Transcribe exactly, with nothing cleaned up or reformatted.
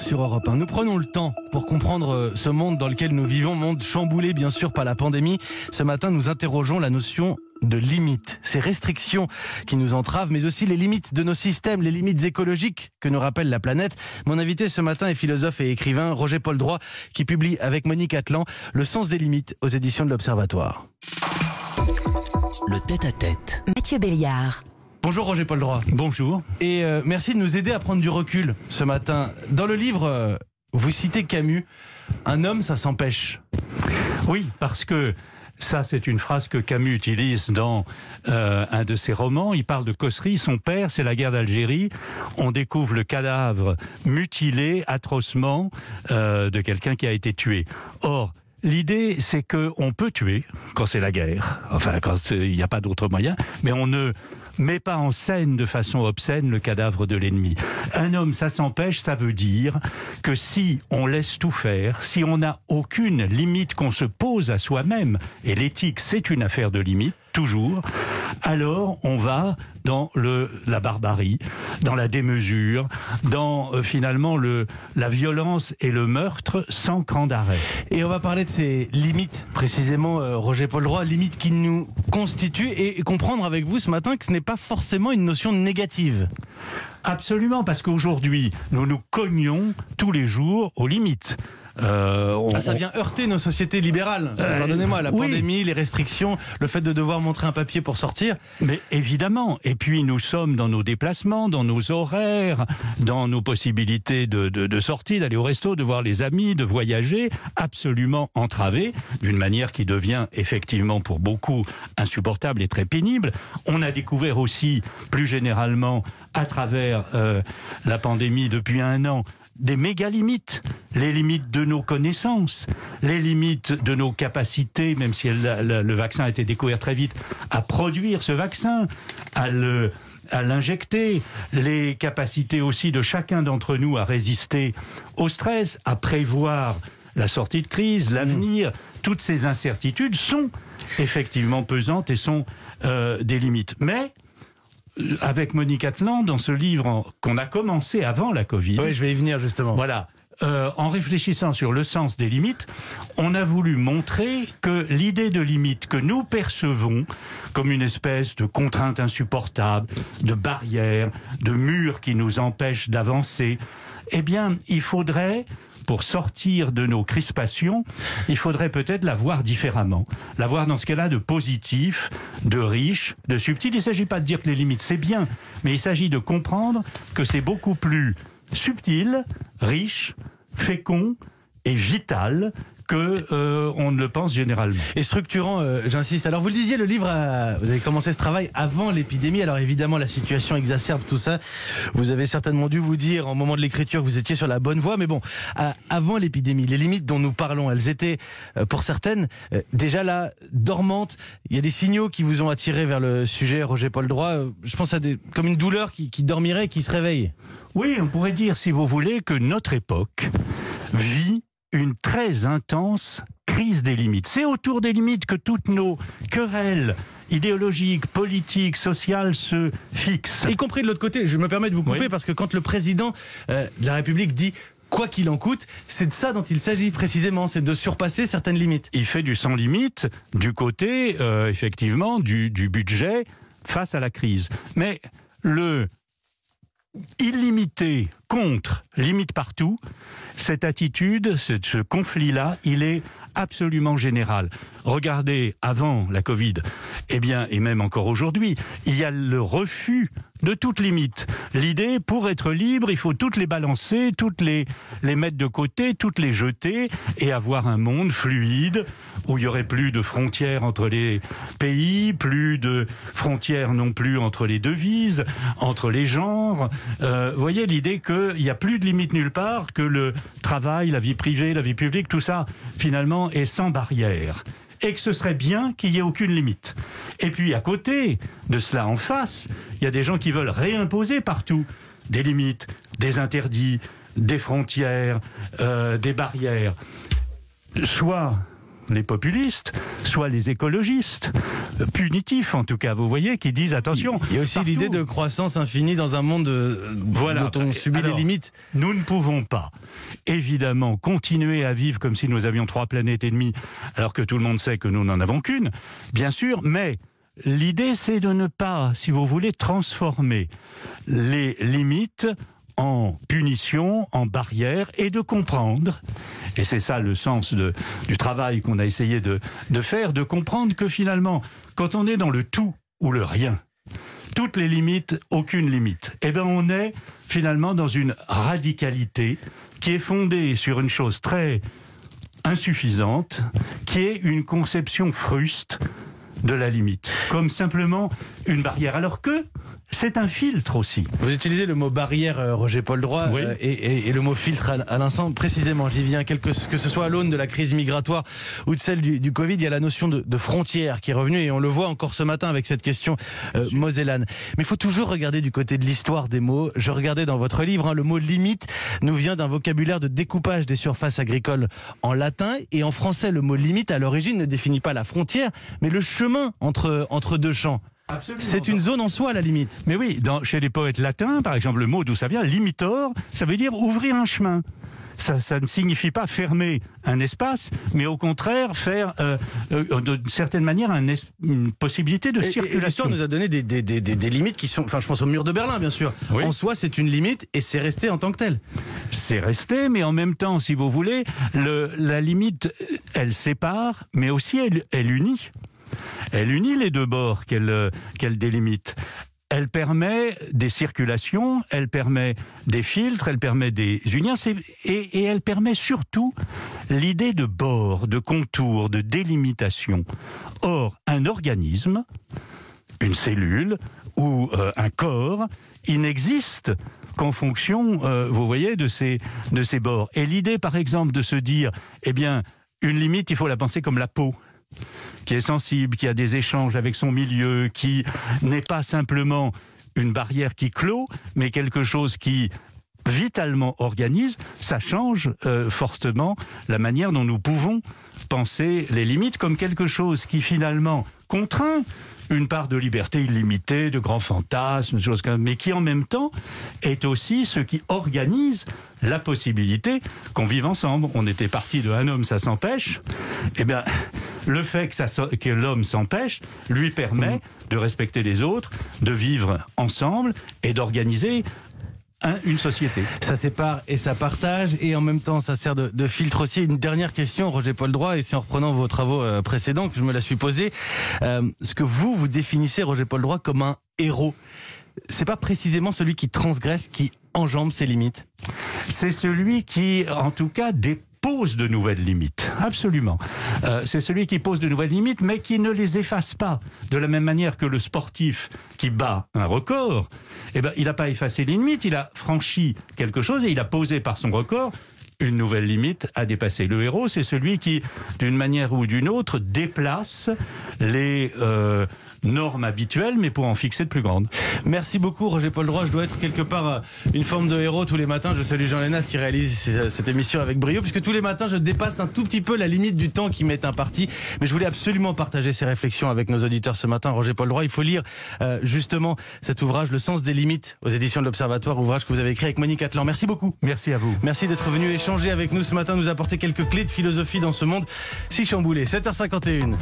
sur Europe un. Nous prenons le temps pour comprendre ce monde dans lequel nous vivons, monde chamboulé bien sûr par la pandémie. Ce matin, nous interrogeons la notion de limites, ces restrictions qui nous entravent, mais aussi les limites de nos systèmes, les limites écologiques que nous rappelle la planète. Mon invité ce matin est philosophe et écrivain Roger-Paul Droit, qui publie avec Monique Atlan Le sens des limites aux éditions de l'Observatoire. Le tête-à-tête. Mathieu Béliard. Bonjour Roger-Paul Droit. Bonjour. Et euh, merci de nous aider à prendre du recul ce matin. Dans le livre, euh, vous citez Camus, « Un homme, ça s'empêche ». Oui, parce que ça, c'est une phrase que Camus utilise dans euh, un de ses romans. Il parle de Cossery, son père, c'est la guerre d'Algérie. On découvre le cadavre mutilé atrocement euh, de quelqu'un qui a été tué. Or, l'idée, c'est qu'on peut tuer quand c'est la guerre, enfin quand il n'y a pas d'autre moyen, mais on ne met pas en scène de façon obscène le cadavre de l'ennemi. Un homme, ça s'empêche, ça veut dire que si on laisse tout faire, si on n'a aucune limite qu'on se pose à soi-même, et l'éthique c'est une affaire de limite, toujours, alors on va dans le, la barbarie, dans la démesure, dans euh, finalement le, la violence et le meurtre sans cran d'arrêt. Et on va parler de ces limites, précisément, euh, Roger-Paul Droit, limites qui nous constituent, et, et comprendre avec vous ce matin que ce n'est pas forcément une notion négative. Absolument, parce qu'aujourd'hui, nous nous cognons tous les jours aux limites. Euh, on, ah, ça vient heurter nos sociétés libérales. Euh, Pardonnez-moi, la oui. pandémie, les restrictions, le fait de devoir montrer un papier pour sortir. Mais évidemment. Et puis nous sommes dans nos déplacements, dans nos horaires, dans nos possibilités de, de, de sortie, d'aller au resto, de voir les amis, de voyager, absolument entravés, d'une manière qui devient effectivement pour beaucoup insupportable et très pénible. On a découvert aussi, plus généralement, à travers euh, la pandémie depuis un an, des méga-limites, les limites de nos connaissances, les limites de nos capacités, même si elle, le, le vaccin a été découvert très vite, à produire ce vaccin, à le... à l'injecter, les capacités aussi de chacun d'entre nous à résister au stress, à prévoir la sortie de crise, l'avenir, toutes ces incertitudes sont effectivement pesantes et sont euh, des limites. Mais avec Monique Atlan, dans ce livre qu'on a commencé avant la Covid. Oui, je vais y venir justement. Voilà. Euh, en réfléchissant sur le sens des limites, on a voulu montrer que l'idée de limite que nous percevons comme une espèce de contrainte insupportable, de barrière, de mur qui nous empêche d'avancer, eh bien, il faudrait, pour sortir de nos crispations, il faudrait peut-être la voir différemment. La voir dans ce qu'elle a de positif, de riche, de subtil. Il ne s'agit pas de dire que les limites, c'est bien, mais il s'agit de comprendre que c'est beaucoup plus subtil, riche, fécond et vital que euh, on ne le pense généralement. Et structurant, euh, j'insiste. Alors vous le disiez, le livre, a, vous avez commencé ce travail avant l'épidémie. Alors évidemment, la situation exacerbe tout ça. Vous avez certainement dû vous dire, au moment de l'écriture, que vous étiez sur la bonne voie. Mais bon, à, avant l'épidémie, les limites dont nous parlons, elles étaient, euh, pour certaines, euh, déjà là, dormantes. Il y a des signaux qui vous ont attiré vers le sujet, Roger-Paul Droit. Euh, je pense à des, comme une douleur qui, qui dormirait, qui se réveille. Oui, on pourrait dire, si vous voulez, que notre époque vit une très intense crise des limites. C'est autour des limites que toutes nos querelles idéologiques, politiques, sociales se fixent. Y compris de l'autre côté, je me permets de vous couper, oui. Parce que quand le président euh, de la République dit « quoi qu'il en coûte », c'est de ça dont il s'agit précisément, c'est de surpasser certaines limites. Il fait du sans limite du côté, euh, effectivement, du, du budget face à la crise. Mais le illimité contre limite partout, cette attitude, ce, ce conflit-là, il est absolument général. Regardez, avant la Covid, eh bien, et même encore aujourd'hui, il y a le refus de toute limite. L'idée, pour être libre, il faut toutes les balancer, toutes les, les mettre de côté, toutes les jeter, et avoir un monde fluide, où il n'y aurait plus de frontières entre les pays, plus de frontières non plus entre les devises, entre les genres. Euh, vous voyez l'idée qu'il n'y a plus de limite nulle part, que le travail, la vie privée, la vie publique, tout ça, finalement, est sans barrière. Et que ce serait bien qu'il n'y ait aucune limite. Et puis, à côté de cela, en face, il y a des gens qui veulent réimposer partout des limites, des interdits, des frontières, euh, des barrières. Soit les populistes, soit les écologistes, punitifs, en tout cas, vous voyez, qui disent attention. Il y a aussi partout. l'idée de croissance infinie dans un monde euh, Voilà. dont on subit Alors, les limites. Nous ne pouvons pas, évidemment, continuer à vivre comme si nous avions trois planètes et demie, alors que tout le monde sait que nous n'en avons qu'une, bien sûr, mais l'idée, c'est de ne pas, si vous voulez, transformer les limites en punition, en barrière, et de comprendre, et c'est ça le sens de, du travail qu'on a essayé de, de faire, de comprendre que finalement, quand on est dans le tout ou le rien, toutes les limites, aucune limite, eh bien on est finalement dans une radicalité qui est fondée sur une chose très insuffisante, qui est une conception fruste de la limite, comme simplement une barrière, alors que c'est un filtre aussi. Vous utilisez le mot barrière, euh, Roger-Paul Droit, Oui. euh, et, et, et le mot filtre à, à l'instant. Précisément, j'y viens. Quelque, que ce soit à l'aune de la crise migratoire ou de celle du, du Covid, il y a la notion de, de frontière qui est revenue, et on le voit encore ce matin avec cette question euh, mosellane. Mais il faut toujours regarder du côté de l'histoire des mots. Je regardais dans votre livre, hein, le mot limite nous vient d'un vocabulaire de découpage des surfaces agricoles en latin, et en français, le mot limite à l'origine ne définit pas la frontière, mais le chemin entre, entre deux champs. Absolument. C'est une zone en soi, à la limite. Mais oui, dans, chez les poètes latins, par exemple, le mot d'où ça vient, limitor, ça veut dire ouvrir un chemin. Ça, ça ne signifie pas fermer un espace, mais au contraire faire, euh, euh, d'une certaine manière, un es- une possibilité de Et- et circulation. L'histoire nous a donné des, des, des, des, des limites qui sont... Enfin, je pense au mur de Berlin, bien sûr. Oui. En soi, c'est une limite, et c'est resté en tant que tel. C'est resté, mais en même temps, si vous voulez, le, la limite, elle sépare, mais aussi elle, elle unit. Elle unit les deux bords qu'elle euh, qu'elle délimite. Elle permet des circulations, elle permet des filtres, elle permet des unions, c'est- et, et elle permet surtout l'idée de bord, de contour, de délimitation. Or, un organisme, une cellule ou euh, un corps, il n'existe qu'en fonction, euh, vous voyez, de ces, de ces bords. Et l'idée, par exemple, de se dire, eh bien, une limite, il faut la penser comme la peau, qui est sensible, qui a des échanges avec son milieu, qui n'est pas simplement une barrière qui clôt, mais quelque chose qui vitalement organise, ça change euh, fortement la manière dont nous pouvons penser les limites comme quelque chose qui finalement contraint une part de liberté illimitée, de grands fantasmes, des choses comme, mais qui en même temps est aussi ce qui organise la possibilité qu'on vive ensemble. On était parti de un homme, ça s'empêche. Eh bien, le fait que, ça, que l'homme s'empêche lui permet de respecter les autres, de vivre ensemble et d'organiser un, une société. Ça sépare et ça partage, et en même temps ça sert de, de filtre aussi. Une dernière question, Roger-Paul Droit, et c'est en reprenant vos travaux euh, précédents que je me la suis posée. Euh, ce que vous, vous définissez, Roger-Paul Droit, comme un héros, c'est pas précisément celui qui transgresse, qui enjambe ses limites? C'est celui qui, en tout cas, dépose de nouvelles limites. Absolument. Euh, c'est celui qui pose de nouvelles limites, mais qui ne les efface pas. De la même manière que le sportif qui bat un record, eh ben, il n'a pas effacé les limites, il a franchi quelque chose et il a posé par son record une nouvelle limite à dépasser. Le héros, c'est celui qui, d'une manière ou d'une autre, déplace les euh, normes habituelles, mais pour en fixer de plus grandes. Merci beaucoup, Roger-Paul Droit. Je dois être quelque part euh, une forme de héros tous les matins. Je salue Jean Lénaf qui réalise c- cette émission avec brio, puisque tous les matins je dépasse un tout petit peu la limite du temps qui m'est imparti. Mais je voulais absolument partager ces réflexions avec nos auditeurs ce matin. Roger-Paul Droit, il faut lire euh, justement cet ouvrage, Le sens des limites, aux éditions de l'Observatoire, ouvrage que vous avez écrit avec Monique Atlan. Merci beaucoup. Merci à vous. Merci d'être venu échanger avec nous ce matin, nous apporter quelques clés de philosophie dans ce monde si chamboulé. sept heures cinquante et une.